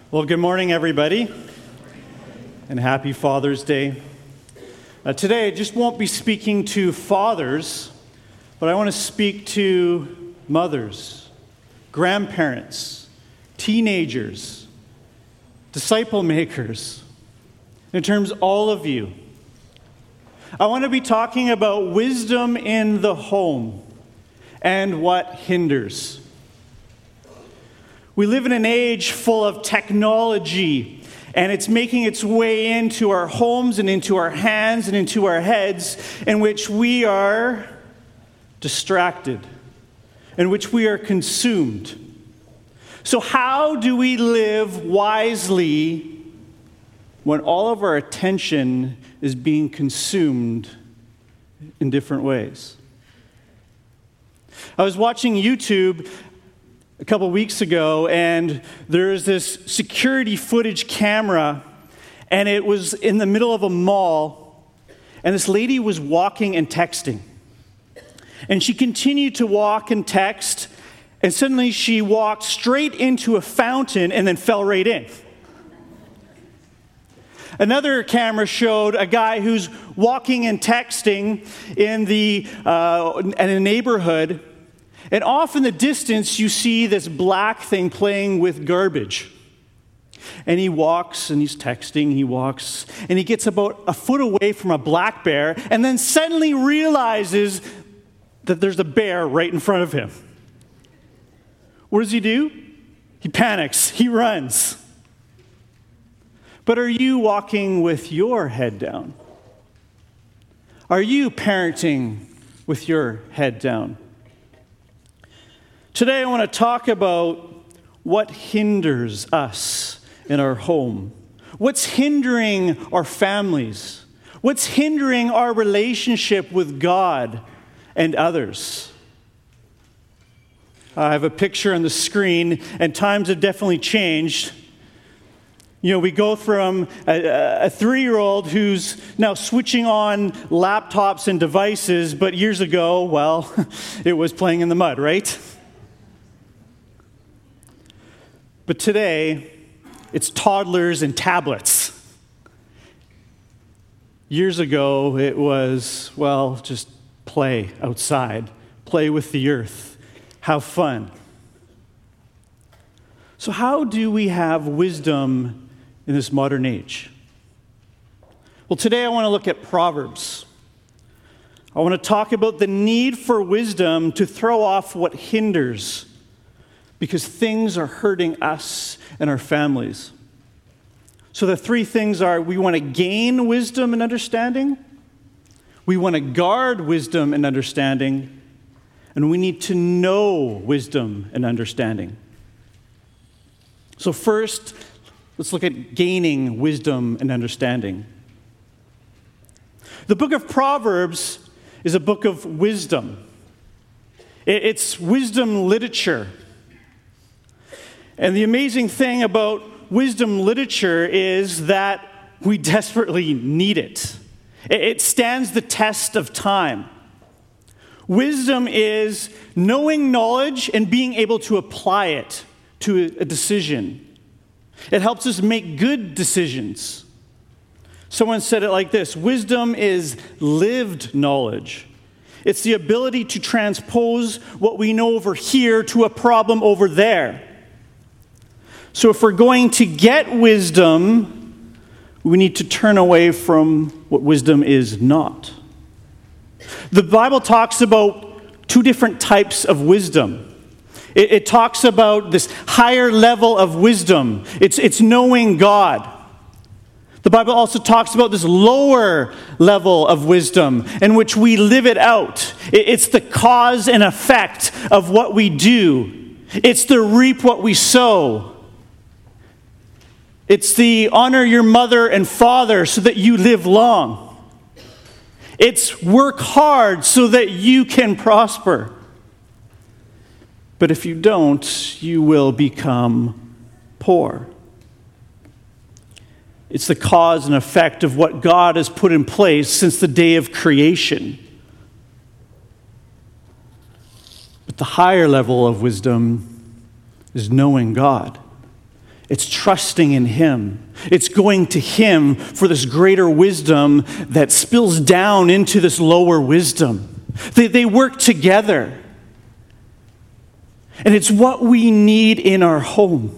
Well, good morning, everybody, and happy Father's Day. Today, I just won't be speaking to fathers, but I want to speak to mothers, grandparents, teenagers, disciple makers, in terms of all of you. I want to be talking about wisdom in the home and what hinders. We live in an age full of technology, and it's making its way into our homes and into our hands and into our heads, in which we are distracted, in which we are consumed. So how do we live wisely when all of our attention is being consumed in different ways? I was watching YouTube a couple weeks ago, and there's this security footage camera, and it was in the middle of a mall, and this lady was walking and texting. And she continued to walk and text, and suddenly she walked straight into a fountain and then fell right in. Another camera showed a guy who's walking and texting in a neighborhood, and off in the distance, you see this black thing playing with garbage. And he walks, and he's texting, he walks, and he gets about a foot away from a black bear, and then suddenly realizes that there's a bear right in front of him. What does he do? He panics, he runs. But are you walking with your head down? Are you parenting with your head down? Today I want to talk about what hinders us in our home. What's hindering our families? What's hindering our relationship with God and others? I have a picture on the screen, and times have definitely changed. You know, we go from a 3-year-old who's now switching on laptops and devices, but years ago, well, it was playing in the mud, right? But today, it's toddlers and tablets. Years ago, it was, well, just play outside, play with the earth, have fun. So how do we have wisdom in this modern age? Well, today I want to look at Proverbs. I want to talk about the need for wisdom to throw off what hinders, because things are hurting us and our families. So the 3 things are: we want to gain wisdom and understanding, we want to guard wisdom and understanding, and we need to know wisdom and understanding. So first, let's look at gaining wisdom and understanding. The book of Proverbs is a book of wisdom. It's wisdom literature. And the amazing thing about wisdom literature is that we desperately need it. It stands the test of time. Wisdom is knowing knowledge and being able to apply it to a decision. It helps us make good decisions. Someone said it like this: wisdom is lived knowledge. It's the ability to transpose what we know over here to a problem over there. So if we're going to get wisdom, we need to turn away from what wisdom is not. The Bible talks about 2 different types of wisdom. It talks about this higher level of wisdom. It's knowing God. The Bible also talks about this lower level of wisdom in which we live it out. It's the cause and effect of what we do. It's the reap what we sow. It's the honor your mother and father so that you live long. It's work hard so that you can prosper. But if you don't, you will become poor. It's the cause and effect of what God has put in place since the day of creation. But the higher level of wisdom is knowing God. It's trusting in Him. It's going to Him for this greater wisdom that spills down into this lower wisdom. They work together. And it's what we need in our home.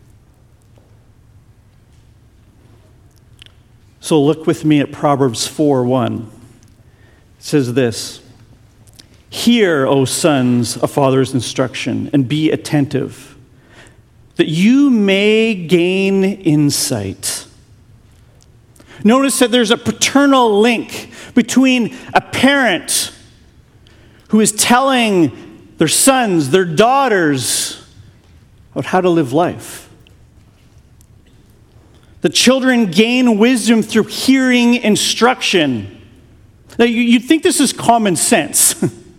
So look with me at Proverbs 4:1. It says this, "Hear, O sons, a father's instruction, and be attentive, that you may gain insight." Notice that there's a paternal link between a parent who is telling their sons, their daughters, about how to live life. The children gain wisdom through hearing instruction. Now, you'd think this is common sense,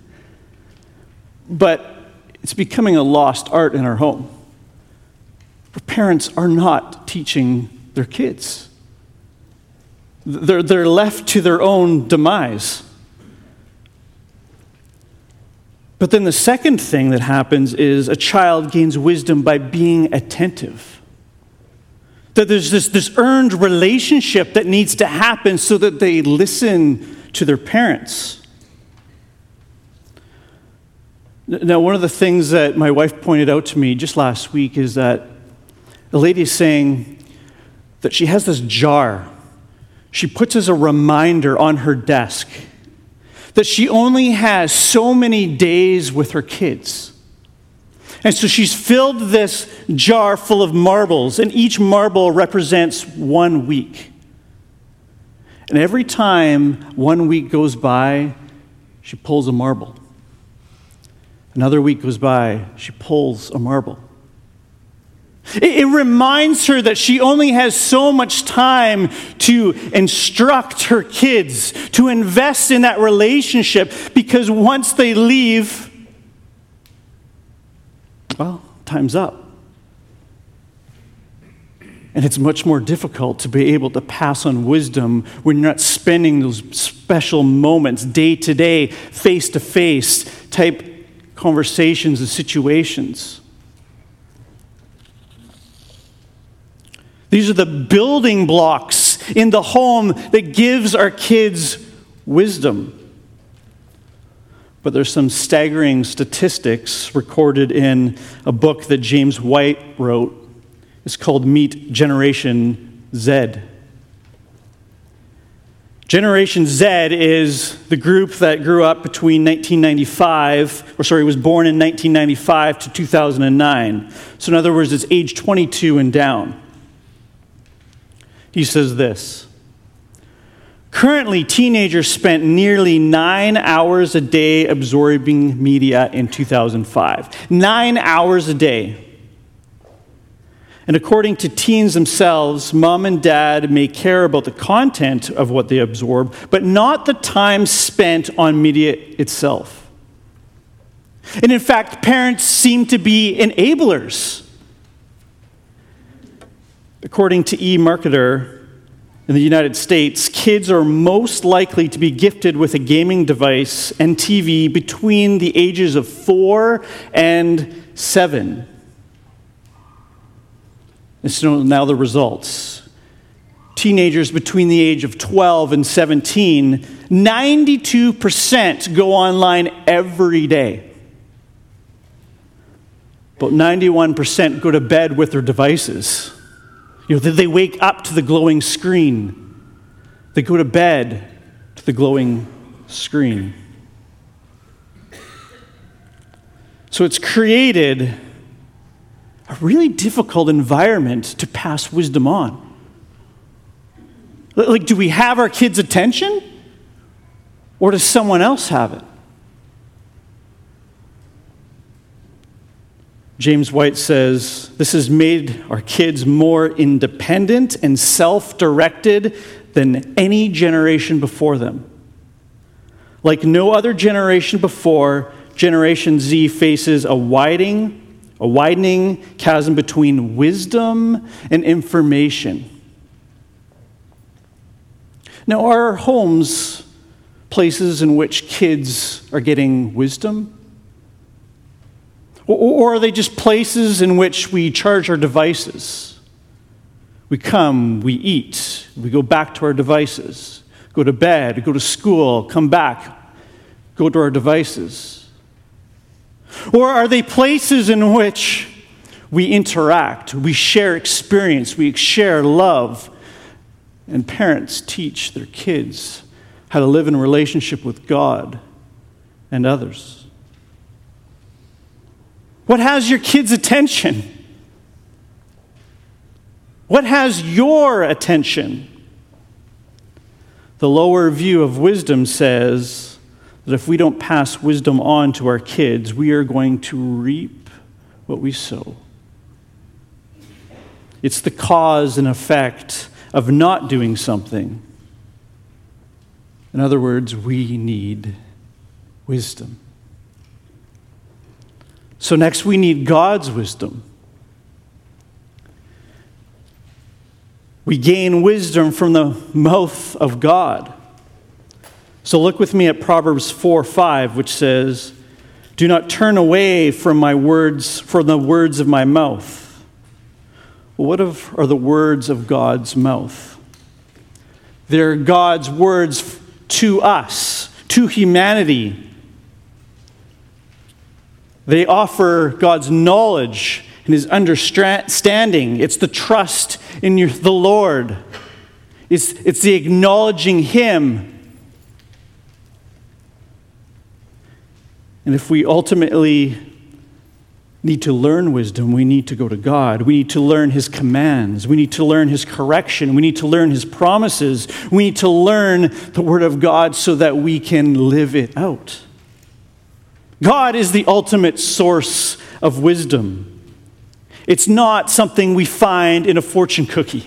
but it's becoming a lost art in our home. Our parents are not teaching their kids. They're left to their own demise. But then the second thing that happens is a child gains wisdom by being attentive. That there's this earned relationship that needs to happen so that they listen to their parents. Now, one of the things that my wife pointed out to me just last week is that the lady is saying that she has this jar. She puts as a reminder on her desk that she only has so many days with her kids. And so she's filled this jar full of marbles, and each marble represents 1 week. And every time 1 week goes by, she pulls a marble. Another week goes by, she pulls a marble. It reminds her that she only has so much time to instruct her kids, to invest in that relationship, because once they leave, well, time's up. And it's much more difficult to be able to pass on wisdom when you're not spending those special moments, day to day, face to face type conversations and situations. These are the building blocks in the home that gives our kids wisdom. But there's some staggering statistics recorded in a book that James White wrote. It's called Meet Generation Z. Generation Z is the group that grew up between was born in 1995 to 2009. So in other words, it's age 22 and down. He says this, "Currently, teenagers spent nearly 9 hours a day absorbing media in 2005. 9 hours a day. And according to teens themselves, mom and dad may care about the content of what they absorb, but not the time spent on media itself. And in fact, parents seem to be enablers. According to eMarketer in the United States, kids are most likely to be gifted with a gaming device and TV between the ages of 4 and 7. And so now the results. Teenagers between the age of 12 and 17, 92% go online every day. About 91% go to bed with their devices. They wake up to the glowing screen. They go to bed to the glowing screen. So it's created a really difficult environment to pass wisdom on. Like, do we have our kids' attention? Or does someone else have it? James White says, this has made our kids more independent and self-directed than any generation before them. Like no other generation before, Generation Z faces a widening chasm between wisdom and information. Now, are our homes places in which kids are getting wisdom? Or are they just places in which we charge our devices? We come, we eat, we go back to our devices, go to bed, go to school, come back, go to our devices? Or are they places in which we interact, we share experience, we share love, and parents teach their kids how to live in a relationship with God and others? What has your kids' attention? What has your attention? The lower view of wisdom says that if we don't pass wisdom on to our kids, we are going to reap what we sow. It's the cause and effect of not doing something. In other words, we need wisdom. So next, we need God's wisdom. We gain wisdom from the mouth of God. So look with me at Proverbs 4:5, which says, "Do not turn away from the words of my mouth." Well, what are the words of God's mouth? They're God's words to us, to humanity. They offer God's knowledge and his understanding. It's the trust in the Lord. It's the acknowledging him. And if we ultimately need to learn wisdom, we need to go to God. We need to learn his commands. We need to learn his correction. We need to learn his promises. We need to learn the word of God so that we can live it out. God is the ultimate source of wisdom. It's not something we find in a fortune cookie.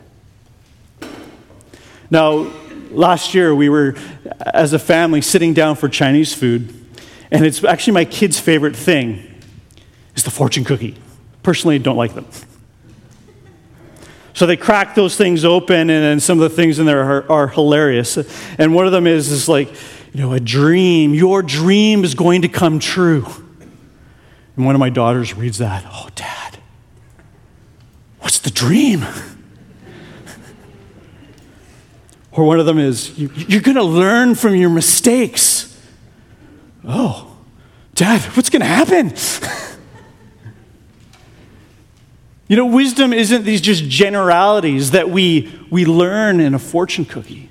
Now, last year we were, as a family, sitting down for Chinese food, and it's actually my kids' favorite thing is the fortune cookie. Personally, I don't like them. So they crack those things open, and then some of the things in there are hilarious. And one of them is like, a dream. Your dream is going to come true. And one of my daughters reads that. "Oh, Dad, what's the dream?" Or one of them is, "You're going to learn from your mistakes." "Oh, Dad, what's going to happen?" Wisdom isn't these just generalities that we learn in a fortune cookie.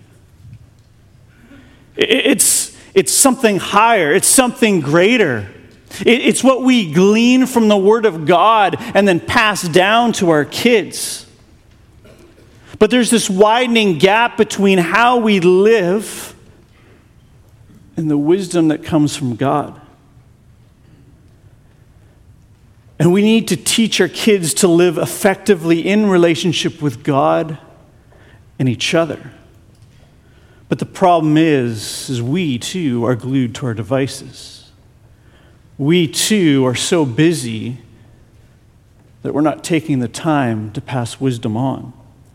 It's something higher. It's something greater. It's what we glean from the Word of God and then pass down to our kids. But there's this widening gap between how we live and the wisdom that comes from God. And we need to teach our kids to live effectively in relationship with God and each other. But the problem is we too are glued to our devices. We too are so busy that we're not taking the time to pass wisdom on.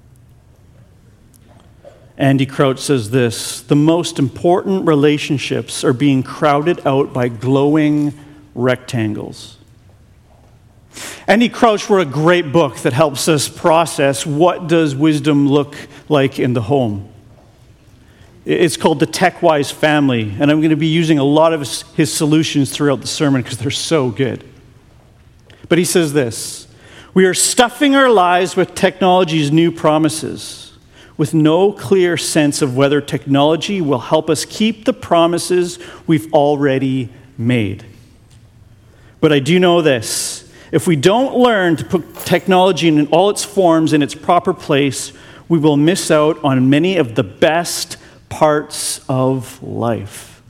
Andy Crouch says this: "The most important relationships are being crowded out by glowing rectangles." Andy Crouch wrote a great book that helps us process what does wisdom look like in the home. It's called The Tech-Wise Family, and I'm going to be using a lot of his solutions throughout the sermon because they're so good. But he says this: "We are stuffing our lives with technology's new promises, with no clear sense of whether technology will help us keep the promises we've already made. But I do know this: if we don't learn to put technology in all its forms in its proper place, we will miss out on many of the best parts of life."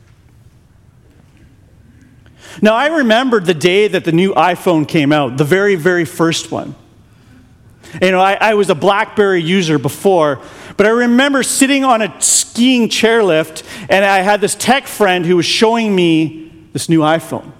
Now, I remember the day that the new iPhone came out, the very, very first one. I was a BlackBerry user before, but I remember sitting on a skiing chairlift, and I had this tech friend who was showing me this new iPhone.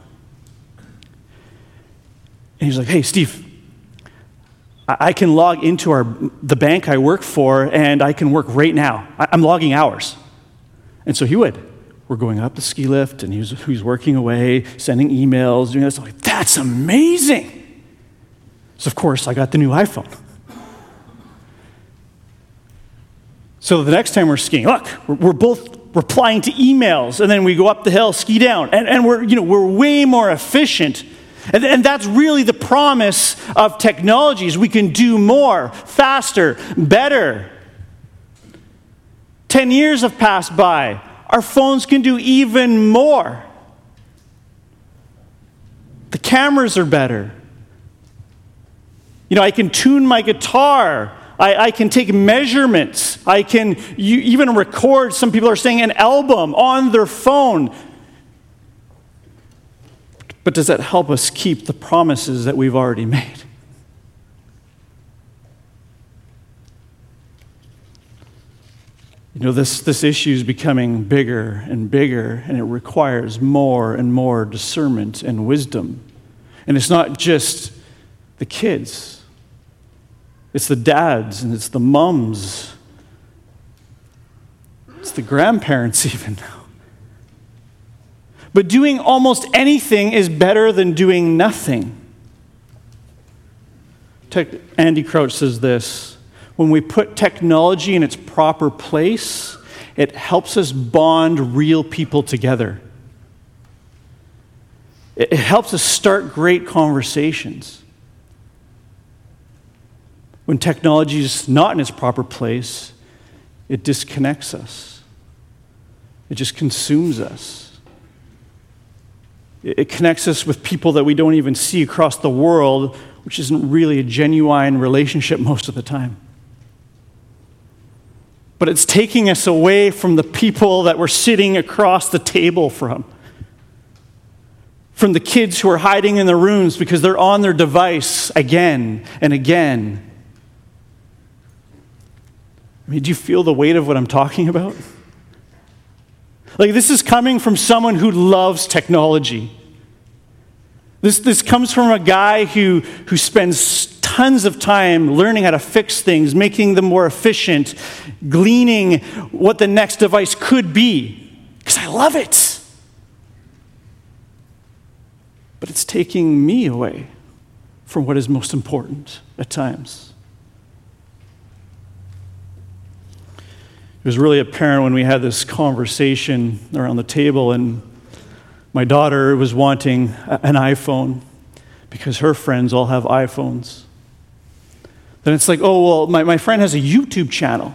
And he's like, "Hey, Steve, I can log into the bank I work for, and I can work right now. I'm logging hours." And so he would. We're going up the ski lift, and he was working away, sending emails, doing this. I'm like, that's amazing. So, of course, I got the new iPhone. So the next time we're skiing, look, we're both replying to emails, and then we go up the hill, ski down, and we're way more efficient. And that's really the promise of technologies. We can do more, faster, better. 10 years have passed by. Our phones can do even more. The cameras are better. I can tune my guitar. I can take measurements. I can even record, some people are saying, an album on their phone. But does that help us keep the promises that we've already made? This issue is becoming bigger and bigger, and it requires more and more discernment and wisdom. And it's not just the kids. It's the dads, and it's the mums. It's the grandparents even now. But doing almost anything is better than doing nothing. Andy Crouch says this: when we put technology in its proper place, it helps us bond real people together. It helps us start great conversations. When technology is not in its proper place, it disconnects us. It just consumes us. It connects us with people that we don't even see across the world, which isn't really a genuine relationship most of the time. But it's taking us away from the people that we're sitting across the table from the kids who are hiding in their rooms because they're on their device again and again. Do you feel the weight of what I'm talking about? This is coming from someone who loves technology. This comes from a guy who spends tons of time learning how to fix things, making them more efficient, gleaning what the next device could be, because I love it. But it's taking me away from what is most important at times. It was really apparent when we had this conversation around the table, and my daughter was wanting an iPhone because her friends all have iPhones. Then it's like, oh, well, my friend has a YouTube channel.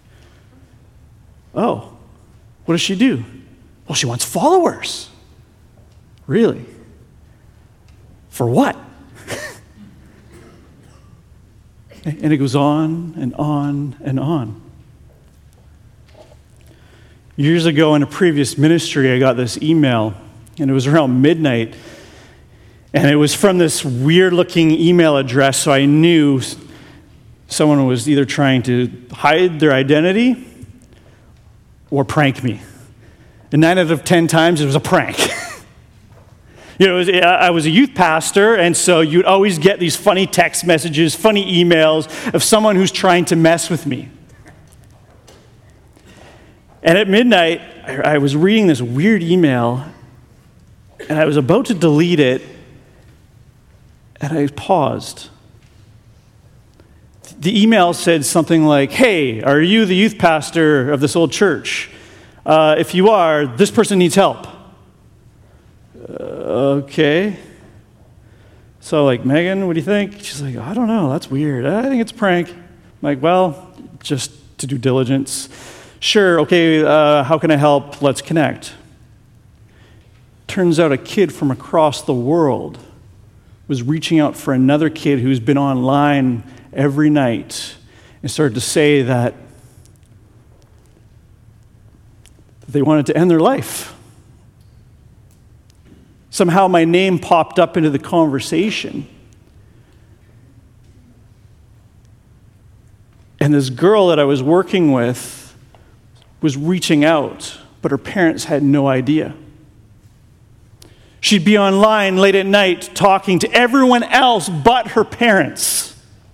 Oh, what does she do? Well, she wants followers. Really? For what? And it goes on and on and on. Years ago in a previous ministry, I got this email, and it was around midnight, and it was from this weird-looking email address, so I knew someone was either trying to hide their identity or prank me. And 9 out of 10 times, it was a prank. I was a youth pastor, and so you'd always get these funny text messages, funny emails of someone who's trying to mess with me. And at midnight, I was reading this weird email, and I was about to delete it, and I paused. The email said something like, "Hey, are you the youth pastor of this old church? If you are, this person needs help." Okay. So Megan, what do you think? She's like, I don't know, that's weird. I think it's a prank. I'm like, well, just to due diligence. Sure, okay, how can I help? Let's connect. Turns out a kid from across the world was reaching out for another kid who's been online every night and started to say that they wanted to end their life. Somehow my name popped up into the conversation. And this girl that I was working with was reaching out, but her parents had no idea. She'd be online late at night talking to everyone else but her parents.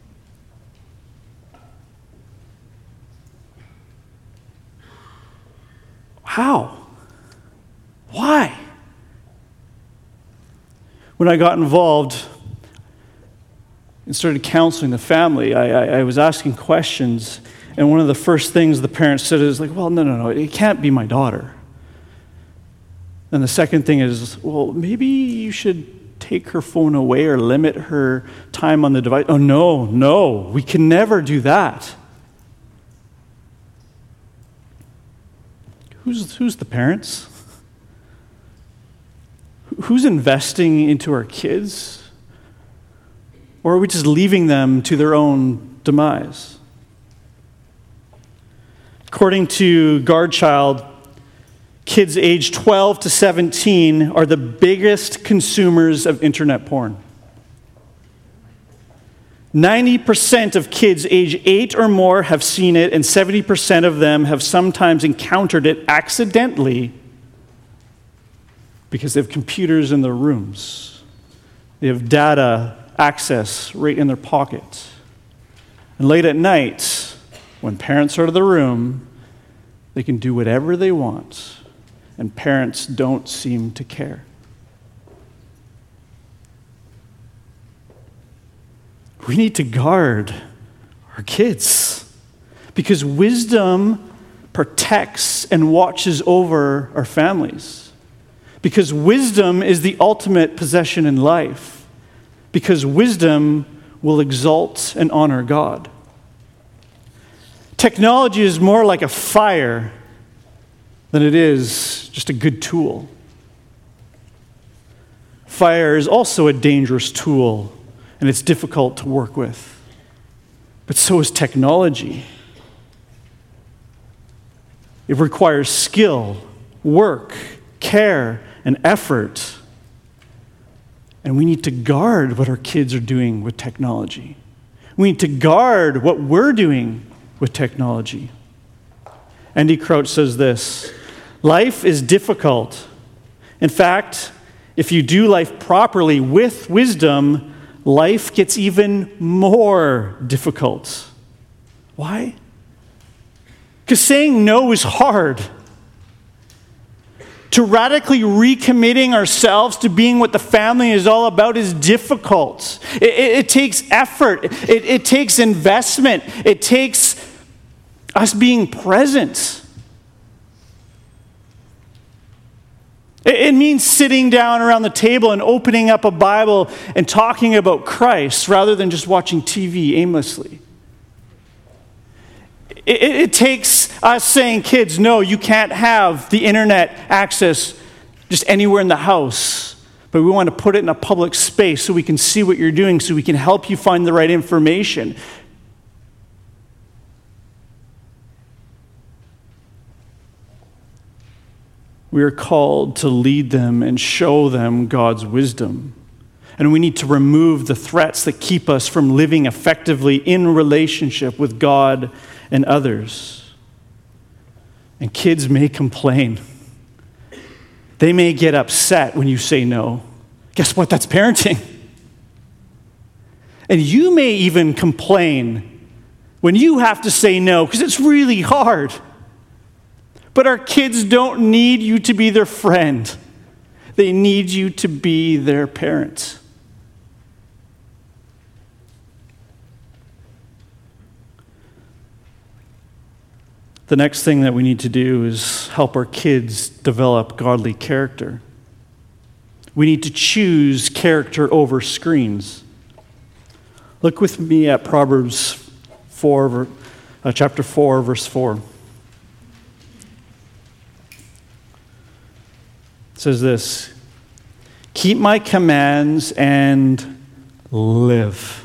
How? Why? When I got involved and started counseling the family, I was asking questions, And one of the first things the parents said is like, well, no, it can't be my daughter. And the second thing is, well, maybe you should take her phone away or limit her time on the device. Oh, no, we can never do that. Who's the parents? Who's investing into our kids? Or are we just leaving them to their own demise? According to Guardchild, kids aged 12 to 17 are the biggest consumers of internet porn. 90% of kids age 8 or more have seen it, and 70% of them have sometimes encountered it accidentally because they have computers in their rooms. They have data access right in their pocket. And late at night, when parents are out of the room, they can do whatever they want, and parents don't seem to care. We need to guard our kids because wisdom protects and watches over our families. Because wisdom is the ultimate possession in life. Because wisdom will exalt and honor God. Technology is more like a fire than it is just a good tool. Fire is also a dangerous tool, and it's difficult to work with. But so is technology. It requires skill, work, care, and effort. And we need to guard what our kids are doing with technology. We need to guard what we're doing with technology. Andy Crouch says this: life is difficult. In fact, if you do life properly with wisdom, life gets even more difficult. Why? Because saying no is hard. To radically recommitting ourselves to being what the family is all about is difficult. It takes effort. It takes investment. It takes us being present. It means sitting down around the table and opening up a Bible and talking about Christ rather than just watching TV aimlessly. It takes us saying, kids, no, you can't have the internet access just anywhere in the house. But we want to put it in a public space so we can see what you're doing, so we can help you find the right information. We are called to lead them and show them God's wisdom. And we need to remove the threats that keep us from living effectively in relationship with God and others. And kids may complain. They may get upset when you say no. Guess what? That's parenting. And you may even complain when you have to say no because it's really hard. But our kids don't need you to be their friend. They need you to be their parent. The next thing that we need to do is help our kids develop godly character. We need to choose character over screens. Look with me at Proverbs 4, chapter 4, verse 4. It says this: keep my commands and live.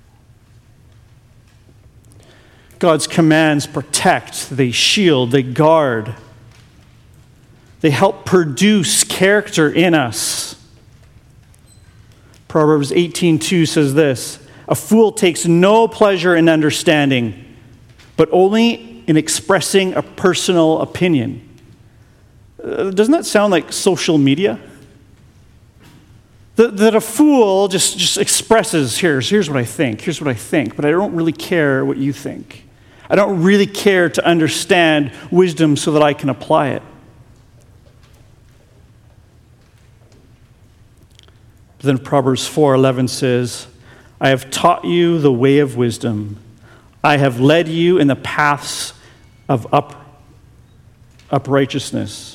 God's commands protect, they shield, they guard. They help produce character in us. Proverbs 18:2 says this: a fool takes no pleasure in understanding, but only in expressing a personal opinion. Doesn't that sound like social media? That a fool just expresses, here's what I think, but I don't really care what you think. I don't really care to understand wisdom so that I can apply it. But then Proverbs 4:11 says, I have taught you the way of wisdom. I have led you in the paths of uprightness.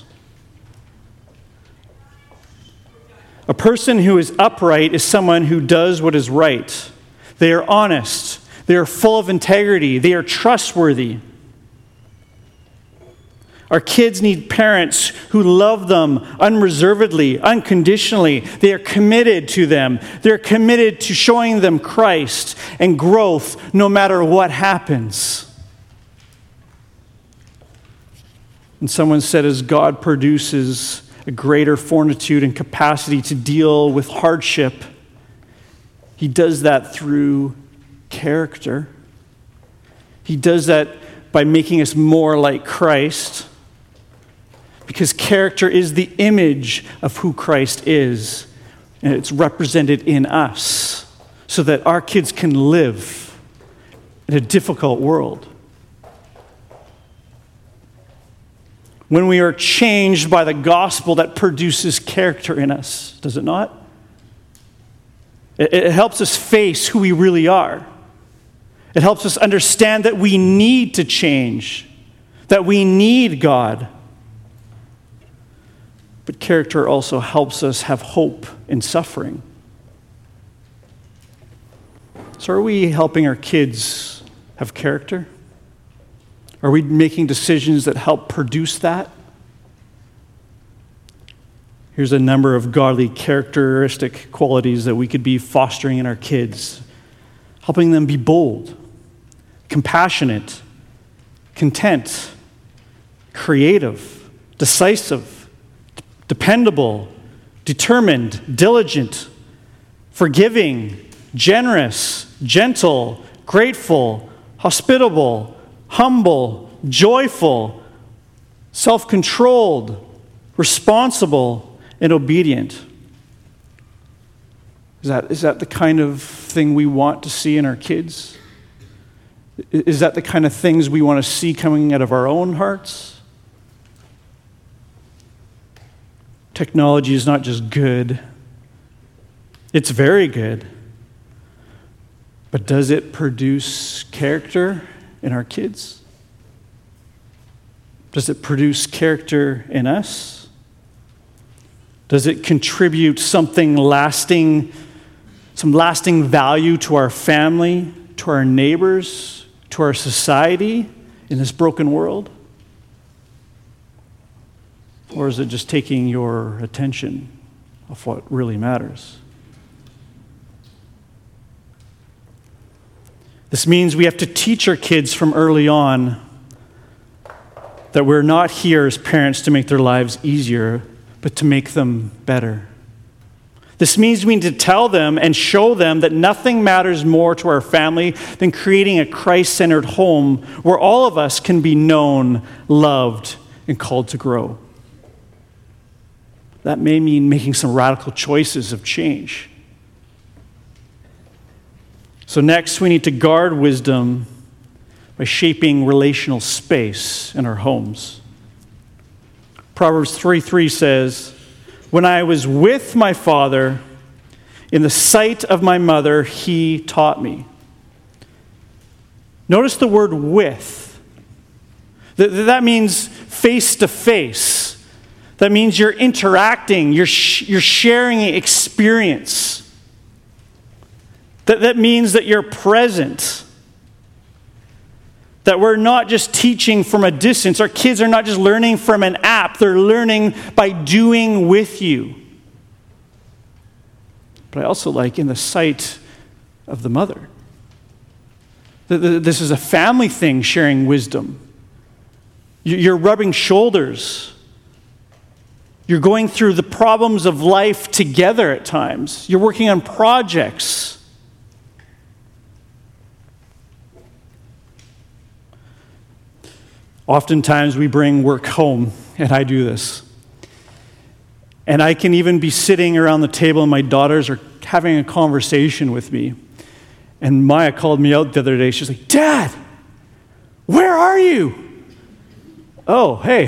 A person who is upright is someone who does what is right. They are honest. They are full of integrity. They are trustworthy. Our kids need parents who love them unreservedly, unconditionally. They are committed to them. They're committed to showing them Christ and growth no matter what happens. And someone said, as God produces a greater fortitude and capacity to deal with hardship, He does that through character. He does that by making us more like Christ, because character is the image of who Christ is, and it's represented in us so that our kids can live in a difficult world. When we are changed by the gospel, that produces character in us, does it not? It helps us face who we really are. It helps us understand that we need to change, that we need God. But character also helps us have hope in suffering. So are we helping our kids have character? Are we making decisions that help produce that? Here's a number of godly characteristic qualities that we could be fostering in our kids. Helping them be bold, compassionate, content, creative, decisive, dependable, determined, diligent, forgiving, generous, gentle, grateful, hospitable, humble, joyful, self-controlled, responsible, and obedient. Is that the kind of thing we want to see in our kids? Is that the kind of things we want to see coming out of our own hearts? Technology is not just good. It's very good. But does it produce character in our kids? Does it produce character in us? Does it contribute something lasting, some lasting value to our family, to our neighbors, to our society in this broken world? Or is it just taking your attention off what really matters? This means we have to teach our kids from early on that we're not here as parents to make their lives easier, but to make them better. This means we need to tell them and show them that nothing matters more to our family than creating a Christ-centered home where all of us can be known, loved, and called to grow. That may mean making some radical choices of change. So next, we need to guard wisdom by shaping relational space in our homes. Proverbs 3:3 says, "When I was with my father, in the sight of my mother, he taught me." Notice the word with. That means face to face. That means you're interacting, you're sharing experience. That means that you're present. That we're not just teaching from a distance. Our kids are not just learning from an app. They're learning by doing with you. But I also like in the sight of the mother. This is a family thing, sharing wisdom. You're rubbing shoulders. You're going through the problems of life together at times. You're working on projects. Oftentimes we bring work home, and I do this. And I can even be sitting around the table and my daughters are having a conversation with me. And Maya called me out the other day. She's like, "Dad, where are you?" Oh, hey.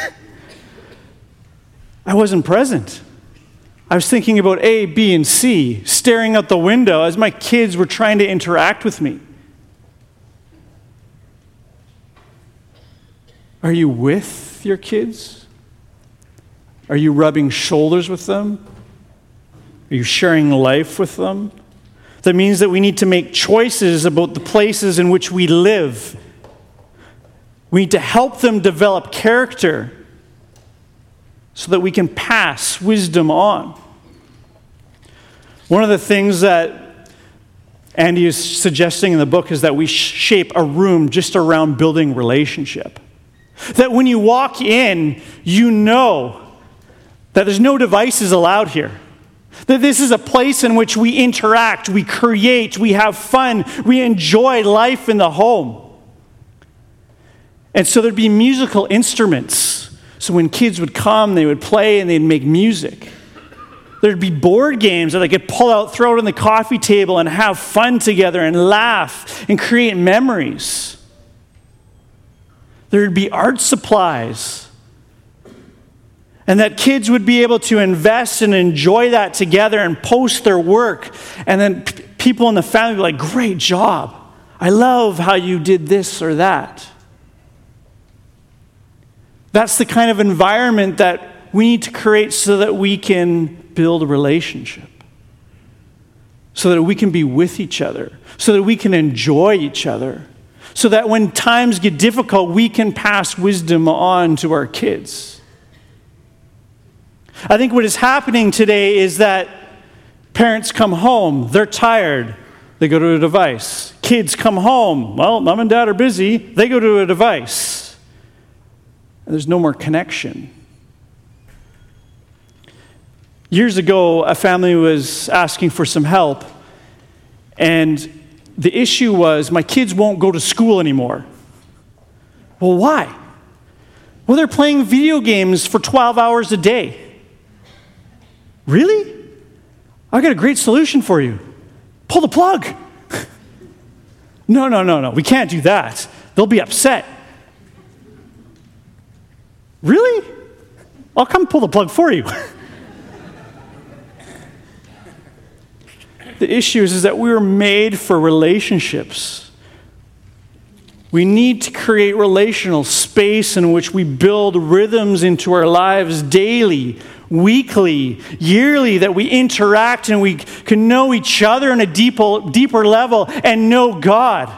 I wasn't present. I was thinking about A, B, and C, staring out the window as my kids were trying to interact with me. Are you with your kids? Are you rubbing shoulders with them? Are you sharing life with them? That means that we need to make choices about the places in which we live. We need to help them develop character so that we can pass wisdom on. One of the things that Andy is suggesting in the book is that we shape a room just around building relationship. That when you walk in, you know that there's no devices allowed here. That this is a place in which we interact, we create, we have fun, we enjoy life in the home. And so there'd be musical instruments. So when kids would come, they would play and they'd make music. There'd be board games that they could pull out, throw it on the coffee table and have fun together and laugh and create memories. There'd be art supplies. And that kids would be able to invest and enjoy that together and post their work. And then people in the family would be like, great job. I love how you did this or that. That's the kind of environment that we need to create so that we can build a relationship. So that we can be with each other. So that we can enjoy each other. So that when times get difficult, we can pass wisdom on to our kids. I think what is happening today is that parents come home, they're tired, they go to a device. Kids come home, well, mom and dad are busy, they go to a device. And there's no more connection. Years ago, a family was asking for some help, and the issue was, my kids won't go to school anymore. Well, why? Well, they're playing video games for 12 hours a day. Really? I've got a great solution for you. Pull the plug. No. We can't do that. They'll be upset. Really? I'll come pull the plug for you. The issue is that we were made for relationships. We need to create relational space in which we build rhythms into our lives daily, weekly, yearly, that we interact and we can know each other on a deeper level and know God.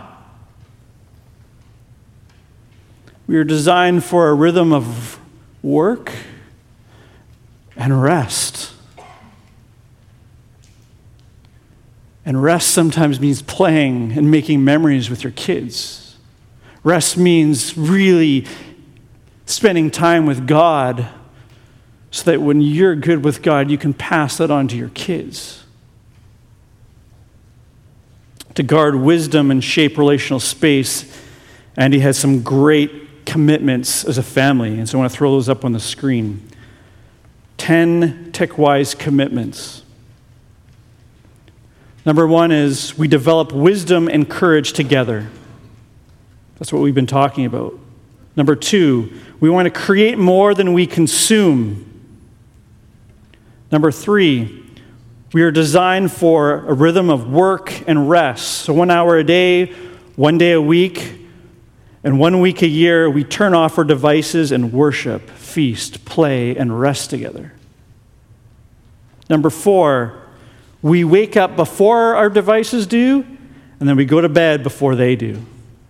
We are designed for a rhythm of work and rest. And rest sometimes means playing and making memories with your kids. Rest means really spending time with God so that when you're good with God, you can pass that on to your kids. To guard wisdom and shape relational space, Andy has some great commitments as a family, and so I want to throw those up on the screen. 10 TechWise commitments. Number 1 is we develop wisdom and courage together. That's what we've been talking about. Number 2, we want to create more than we consume. Number 3, we are designed for a rhythm of work and rest. So 1 hour a day, 1 day a week, and 1 week a year, we turn off our devices and worship, feast, play, and rest together. Number 4, we wake up before our devices do, and then we go to bed before they do.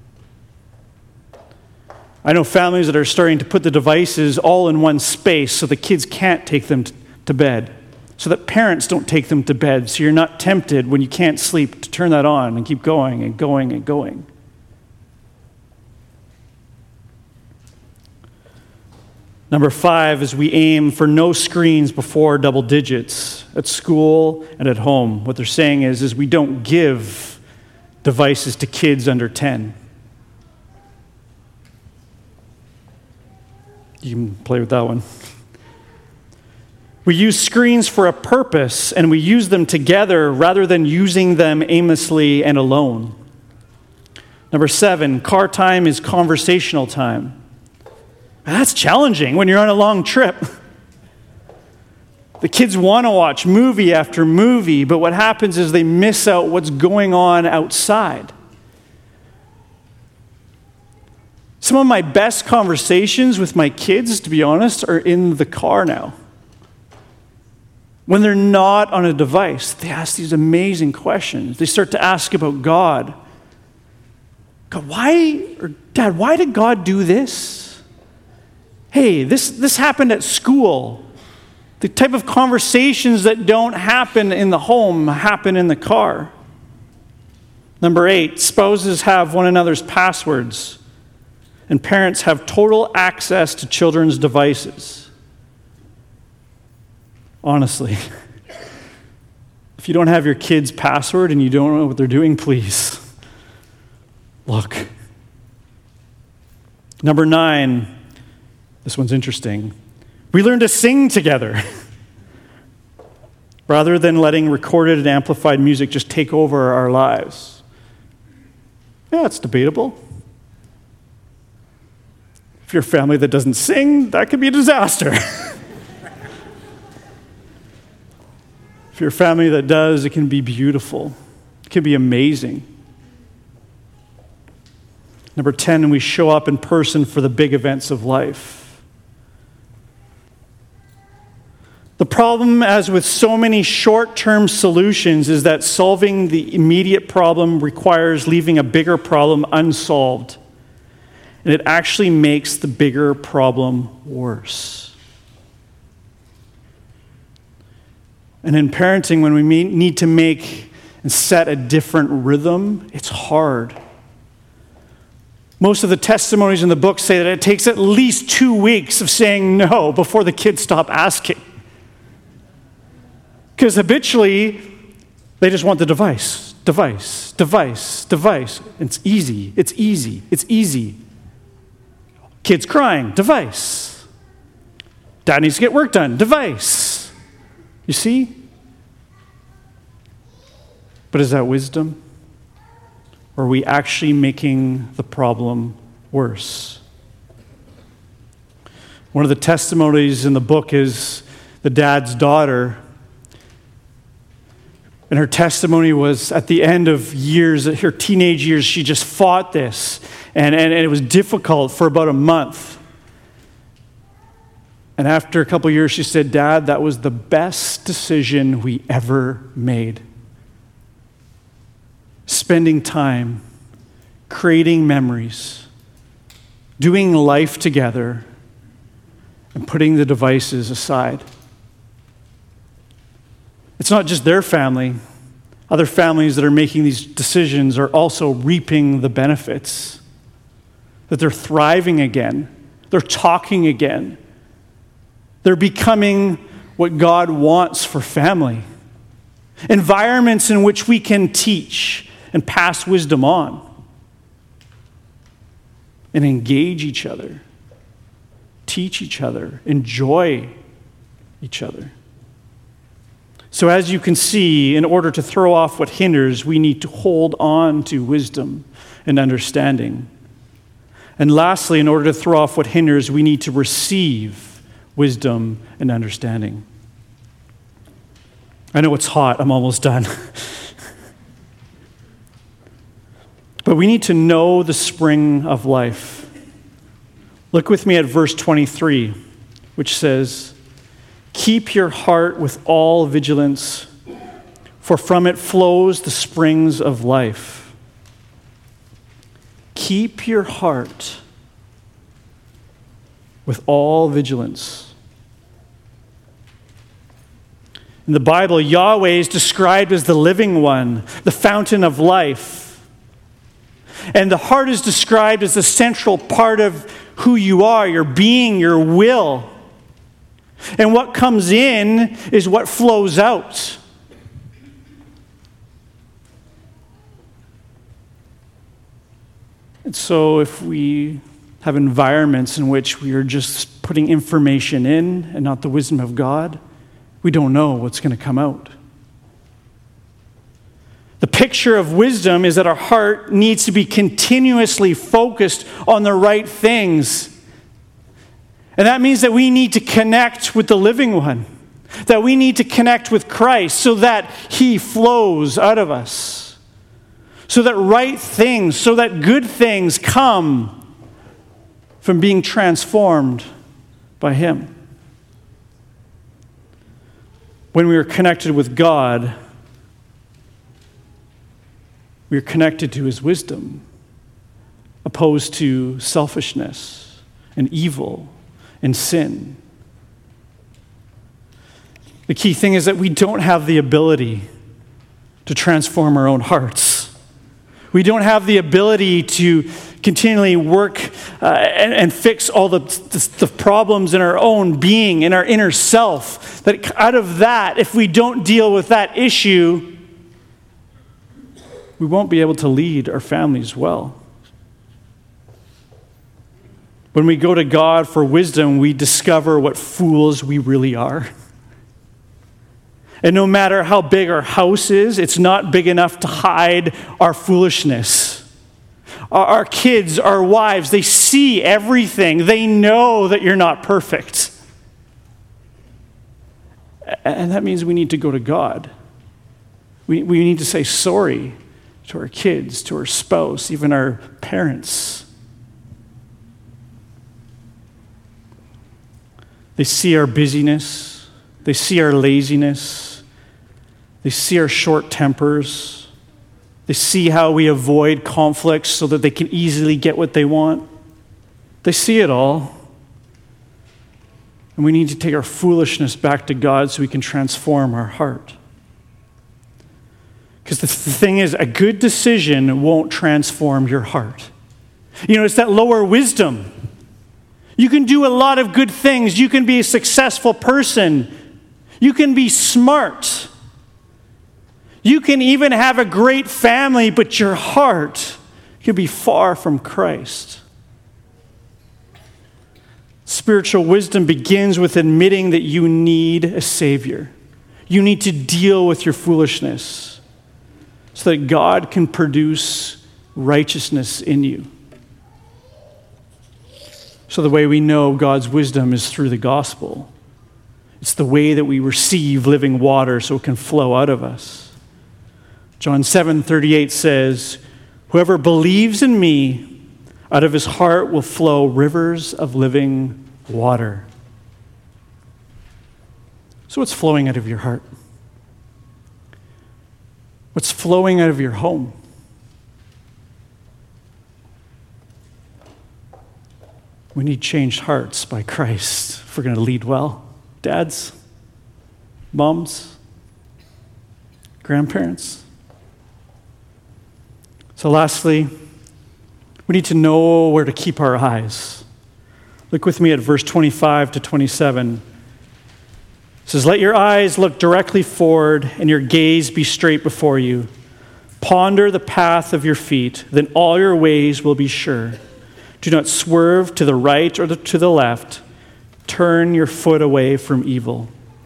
I know families that are starting to put the devices all in one space so the kids can't take them to bed, so that parents don't take them to bed, so you're not tempted when you can't sleep to turn that on and keep going and going and going. Number 5 is we aim for no screens before double digits at school and at home. What they're saying is we don't give devices to kids under 10. You can play with that one. We use screens for a purpose, and we use them together rather than using them aimlessly and alone. Number 7, car time is conversational time. That's challenging when you're on a long trip. The kids want to watch movie after movie, but what happens is they miss out what's going on outside. Some of my best conversations with my kids, to be honest, are in the car now. When they're not on a device, they ask these amazing questions. They start to ask about God. Dad, why did God do this? Hey, this happened at school. The type of conversations that don't happen in the home happen in the car. Number 8, spouses have one another's passwords, and parents have total access to children's devices. Honestly, if you don't have your kid's password and you don't know what they're doing, please look. Number 9, this one's interesting. We learn to sing together rather than letting recorded and amplified music just take over our lives. Yeah, it's debatable. If you're a family that doesn't sing, that could be a disaster. If you're a family that does, it can be beautiful. It can be amazing. Number 10, we show up in person for the big events of life. The problem, as with so many short-term solutions, is that solving the immediate problem requires leaving a bigger problem unsolved. And it actually makes the bigger problem worse. And in parenting, when we need to make and set a different rhythm, it's hard. Most of the testimonies in the book say that it takes at least 2 weeks of saying no before the kids stop asking. Because habitually, they just want the device. It's easy. Kids crying, device. Dad needs to get work done, device. You see? But is that wisdom? Or are we actually making the problem worse? One of the testimonies in the book is the dad's daughter. And her testimony was at the end of years, her teenage years, she just fought this. And it was difficult for about a month. And after a couple years, she said, Dad, that was the best decision we ever made. Spending time, creating memories, doing life together, and putting the devices aside. It's not just their family. Other families that are making these decisions are also reaping the benefits. That they're thriving again. They're talking again. They're becoming what God wants for family. Environments in which we can teach and pass wisdom on. And engage each other. Teach each other. Enjoy each other. So as you can see, in order to throw off what hinders, we need to hold on to wisdom and understanding. And lastly, in order to throw off what hinders, we need to receive wisdom and understanding. I know it's hot. I'm almost done. But we need to know the spring of life. Look with me at verse 23, which says, keep your heart with all vigilance, for from it flows the springs of life. Keep your heart with all vigilance. In the Bible, Yahweh is described as the living one, the fountain of life. And the heart is described as the central part of who you are, your being, your will. And what comes in is what flows out. And so if we have environments in which we are just putting information in and not the wisdom of God, we don't know what's going to come out. The picture of wisdom is that our heart needs to be continuously focused on the right things. And that means that we need to connect with the living one, that we need to connect with Christ so that he flows out of us, so that right things, so that good things come from being transformed by Him. When we are connected with God, we are connected to His wisdom, opposed to selfishness and evil and sin. The key thing is that we don't have the ability to transform our own hearts. We don't have the ability to continually work and fix all the problems in our own being, in our inner self. That out of that, if we don't deal with that issue, we won't be able to lead our families well. When we go to God for wisdom, we discover what fools we really are. And no matter how big our house is, it's not big enough to hide our foolishness. Our kids, our wives, they see everything. They know that you're not perfect. And that means we need to go to God. We need to say sorry to our kids, to our spouse, even our parents. They see our busyness. They see our laziness. They see our short tempers. They see how we avoid conflicts so that they can easily get what they want. They see it all. And we need to take our foolishness back to God so we can transform our heart. Because the thing is, a good decision won't transform your heart. It's that lower wisdom. You can do a lot of good things. You can be a successful person. You can be smart. You can even have a great family, but your heart can be far from Christ. Spiritual wisdom begins with admitting that you need a Savior. You need to deal with your foolishness so that God can produce righteousness in you. So the way we know God's wisdom is through the gospel. It's the way that we receive living water so it can flow out of us. John 7:38 says, "Whoever believes in me, out of his heart will flow rivers of living water." So what's flowing out of your heart? What's flowing out of your home? We need changed hearts by Christ if we're going to lead well. Dads, moms, grandparents. So lastly, we need to know where to keep our eyes. Look with me at verse 25 to 27. It says, "Let your eyes look directly forward and your gaze be straight before you. Ponder the path of your feet, then all your ways will be sure. Do not swerve to the right or to the left. Turn your foot away from evil."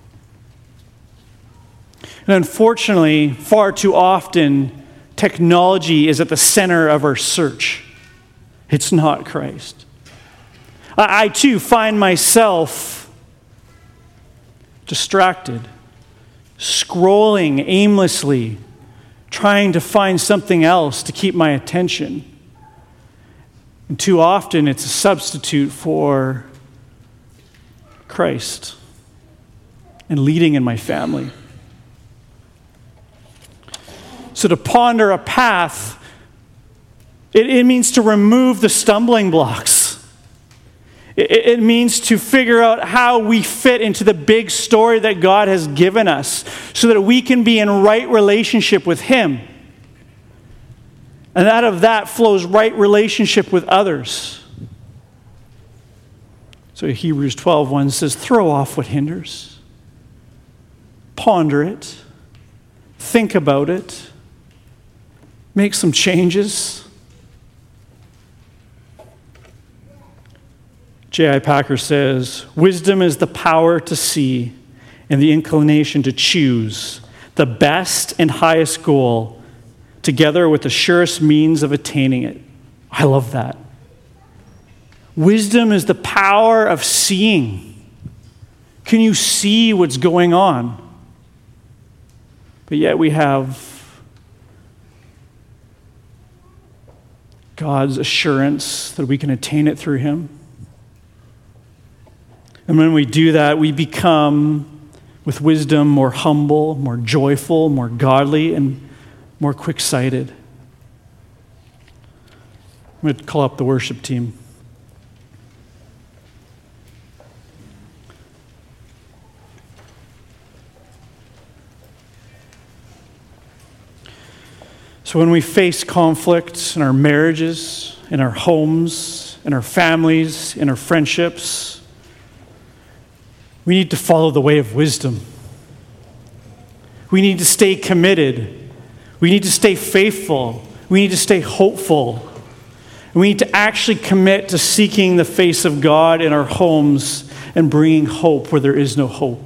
And unfortunately, far too often, technology is at the center of our search. It's not Christ. I too find myself distracted, scrolling aimlessly, trying to find something else to keep my attention. And too often it's a substitute for Christ and leading in my family. So to ponder a path, it means to remove the stumbling blocks. It means to figure out how we fit into the big story that God has given us so that we can be in right relationship with Him. And out of that flows right relationship with others. So Hebrews 12:1 says, "Throw off what hinders. Ponder it. Think about it. Make some changes." J.I. Packer says, "Wisdom is the power to see and the inclination to choose the best and highest goal together with the surest means of attaining it." I love that. Wisdom is the power of seeing. Can you see what's going on? But yet we have God's assurance that we can attain it through Him. And when we do that, we become, with wisdom, more humble, more joyful, more godly, and more quick-sighted. I'm going to call up the worship team. So when we face conflict in our marriages, in our homes, in our families, in our friendships, we need to follow the way of wisdom. We need to stay committed. We need to stay faithful. We need to stay hopeful. We need to actually commit to seeking the face of God in our homes and bringing hope where there is no hope.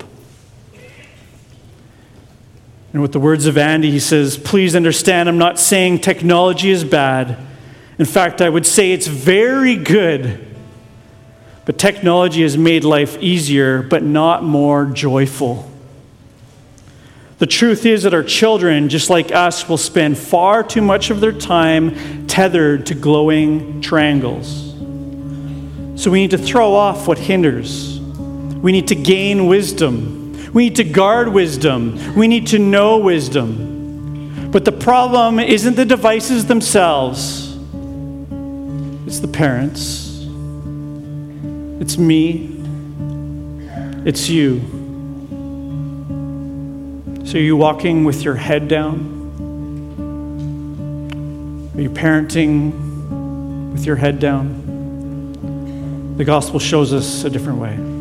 And with the words of Andy, he says, please understand, I'm not saying technology is bad. In fact, I would say it's very good. But technology has made life easier, but not more joyful. The truth is that our children, just like us, will spend far too much of their time tethered to glowing triangles. So we need to throw off what hinders. We need to gain wisdom. We need to guard wisdom. We need to know wisdom. But the problem isn't the devices themselves. It's the parents. It's me. It's you. So are you walking with your head down? Are you parenting with your head down? The gospel shows us a different way.